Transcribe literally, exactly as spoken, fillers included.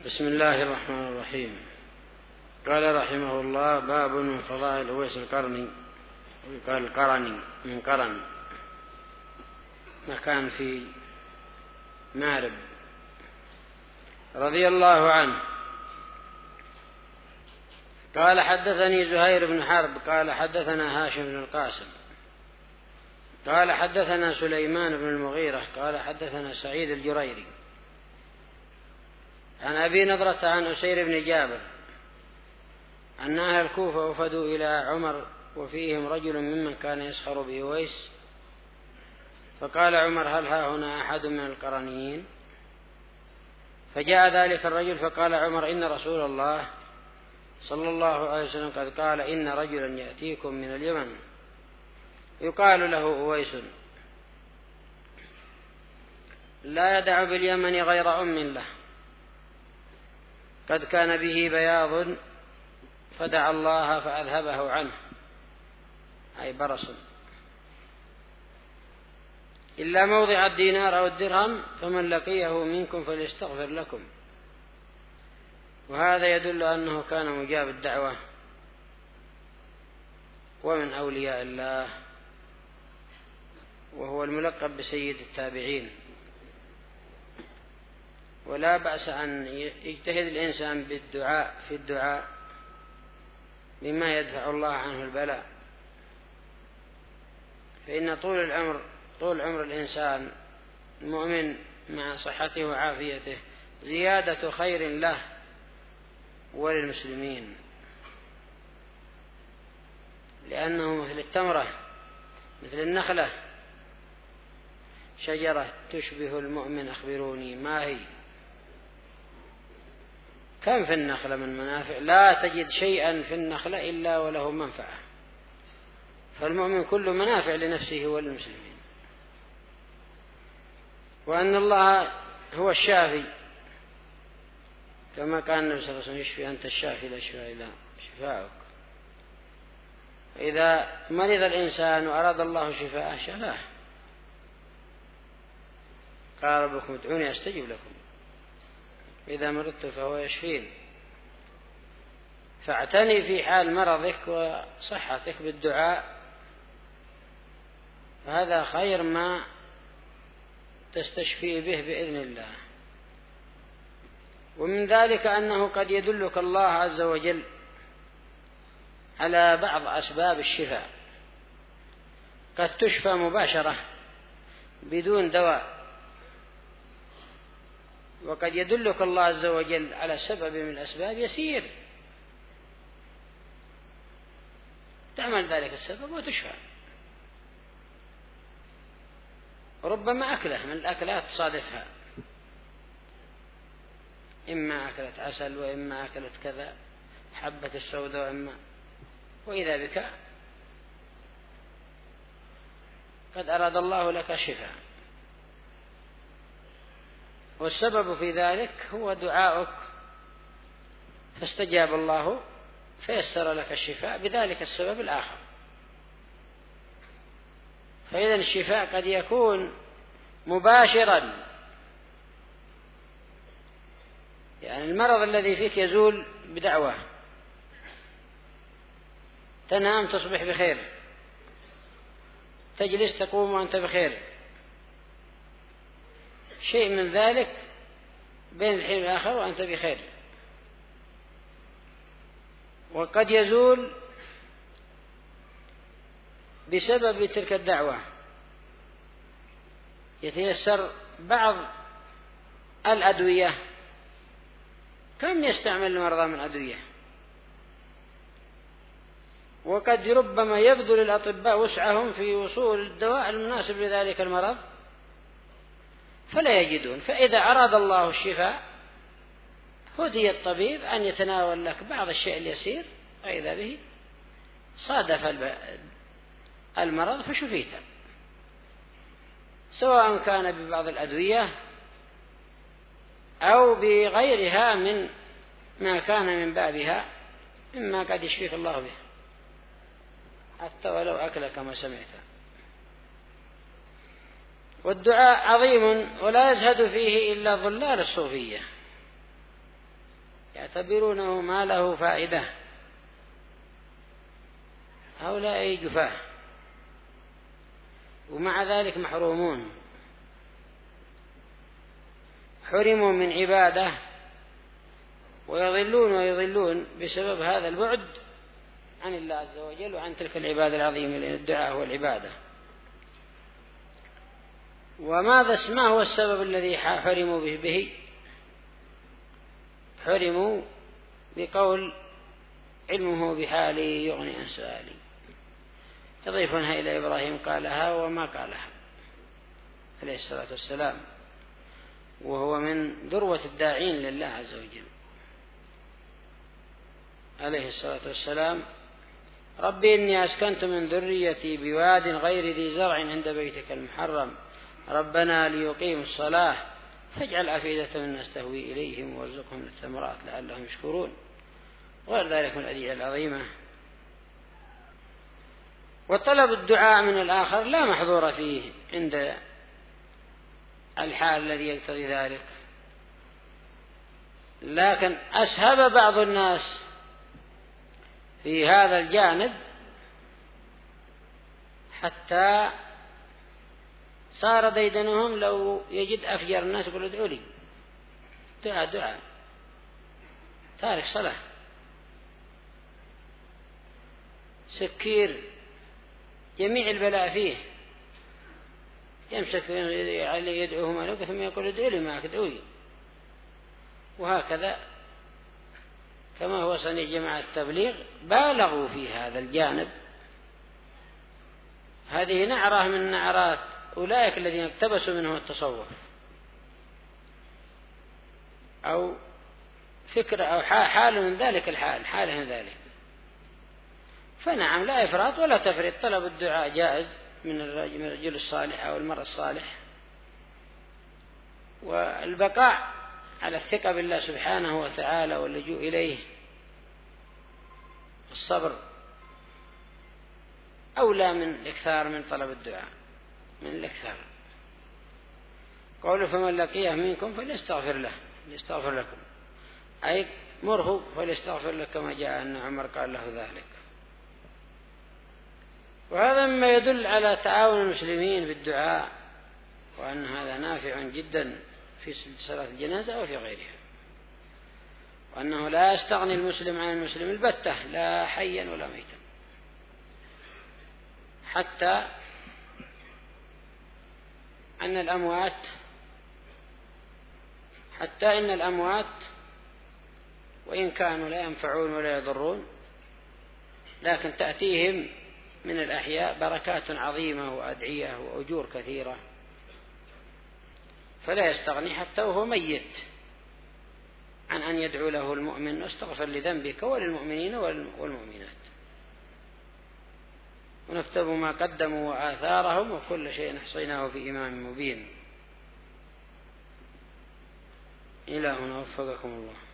بسم الله الرحمن الرحيم. قال رحمه الله: باب من فضائل أويس القرني، قال القرني من قرن، مكان في مارب، رضي الله عنه. قال: حدثني زهير بن حرب قال حدثنا هاشم بن القاسم قال حدثنا سليمان بن المغيرة قال حدثنا سعيد الجريري عن أبي نضرة عن أسير بن جابر أن أهل الكوفة وفدوا إلى عمر وفيهم رجل ممن كان يسخر بأويس، فقال عمر: هل ها هنا أحد من القرنيين؟ فجاء ذلك الرجل فقال عمر: إن رسول الله صلى الله عليه وسلم قد قال: إن رجلا يأتيكم من اليمن يقال له أويس لا يدع باليمن غير أم له، قد كان به بياض فدعا الله فأذهبه عنه، أي برص، إلا موضع الدينار أو الدرهم، فمن لقيه منكم فليستغفر لكم. وهذا يدل أنه كان مجاب الدعوة ومن أولياء الله، وهو الملقب بسيد التابعين. ولا بأس أن يجتهد الإنسان بالدعاء في الدعاء بما يدفع الله عنه البلاء، فإن طول العمر طول عمر الإنسان المؤمن مع صحته وعافيته زيادة خير له وللمسلمين، لأنه مثل التمرة مثل النخلة، شجرة تشبه المؤمن، أخبروني ما هي؟ كم في النخلة من منافع، لا تجد شيئا في النخلة إلا وله منفعة، فالمؤمن كل منافع لنفسه وللمسلمين. وأن الله هو الشافي، كما كان النبي صلى الله عليه وسلم: يشفي أنت الشافي لا شفاء إلا شفاءك. إذا مرض الإنسان وأراد الله شفاءه شفاه، قال ربكم ادعوني أستجب لكم، إذا مرضت فهو يشفين. فاعتني في حال مرضك وصحتك بالدعاء، فهذا خير ما تستشفي به بإذن الله. ومن ذلك أنه قد يدلك الله عز وجل على بعض أسباب الشفاء، قد تشفى مباشرة بدون دواء، وقد يدلك الله عز وجل على سبب من الأسباب يسير تعمل ذلك السبب وتشفى. ربما أكله من الأكلات صادفها، إما أكلت عسل وإما أكلت كذا حبة السوداء وإما، وإذا بك قد أراد الله لك شفاء، والسبب في ذلك هو دعاؤك، فاستجاب الله فيسر لك الشفاء بذلك السبب الآخر. فإذا الشفاء قد يكون مباشرا، يعني المرض الذي فيك يزول بدعوة، تنام تصبح بخير، تجلس تقوم وأنت بخير، شيء من ذلك بين الحين والآخر وأنت بخير. وقد يزول بسبب تلك الدعوة، يتيسر بعض الأدوية. كم يستعمل المرضى من أدوية، وقد ربما يبذل الأطباء وسعهم في وصول الدواء المناسب لذلك المرض فلا يجدون، فإذا أراد الله الشفاء هدي الطبيب أن يتناول لك بعض الشيء اليسير، فإذا به صادف المرض فشفيت، سواء كان ببعض الأدوية أو بغيرها من ما كان من بابها مما قد يشفيك الله به، حتى ولو أكل كما سمعت. والدعاء عظيم ولا يزهد فيه إلا ظلال الصوفية، يعتبرونه ما له فائدة. هؤلاء جفاه ومع ذلك محرومون، حرموا من عبادة ويضلون ويضلون بسبب هذا البعد عن الله عز وجل وعن تلك العبادة العظيمة لأن الدعاء والعبادة. وماذا ما هو السبب الذي حرموا به, به؟ حرموا بقول علمه بحالي يغني عن سؤالي، يضيفونها إلى إبراهيم قالها وما قالها عليه الصلاة والسلام، وهو من ذروة الداعين لله عز وجل عليه الصلاة والسلام: ربي إني أسكنت من ذريتي بواد غير ذي زرع عند بيتك المحرم ربنا ليقيموا الصلاة فاجعل أفئدة من الناس تهوي إليهم وارزقهم من الثمرات لعلهم يشكرون، وغير ذلك من الأدعية العظيمة. وطلب الدعاء من الآخر لا محظور فيه عند الحال الذي يقتضي ذلك، لكن أسهب بعض الناس في هذا الجانب حتى صار ديدنهم لو يجد أفجر الناس يقول ادعوا لي، دعاء دعاء تارك صلاة، سكير جميع البلاء فيه، يمسك عليه يدعوه مالك ثم يقول ادعوا لي معك ادعوا لي. وهكذا كما هو صنيع جماعة التبليغ بالغوا في هذا الجانب. هذه نعرة من نعرات أولئك الذين اقتبسوا منهم التصوف أو فكرة أو حال من ذلك الحال حاله من ذلك. فنعم لا إفراط ولا تفريط، طلب الدعاء جائز من الرجل الصالح أو المرء الصالح، والبقاء على الثقة بالله سبحانه وتعالى واللجوء إليه الصبر أولى من الإكثار من طلب الدعاء من الإكثار. قوله فمن لقيه منكم فليستغفر له ليستغفر لكم، أي مره فليستغفر لك كما جاء أن عمر قال له ذلك. وهذا مما يدل على تعاون المسلمين بالدعاء، وأن هذا نافع جدا في صلاة الجنازة وفي غيرها، وأنه لا يستغني المسلم عن المسلم البتة لا حيا ولا ميتا، حتى أن الأموات حتى إن الأموات وإن كانوا لا ينفعون ولا يضرون لكن تأتيهم من الأحياء بركات عظيمة وأدعية وأجور كثيرة، فلا يستغني حتى وهو ميت عن أن يدعو له المؤمن واستغفر لذنبك وللمؤمنين والمؤمنات. ونكتب ما قدموا وآثارهم وكل شيء نحصيناه في إمام مبين. إلهنا وفقكم الله.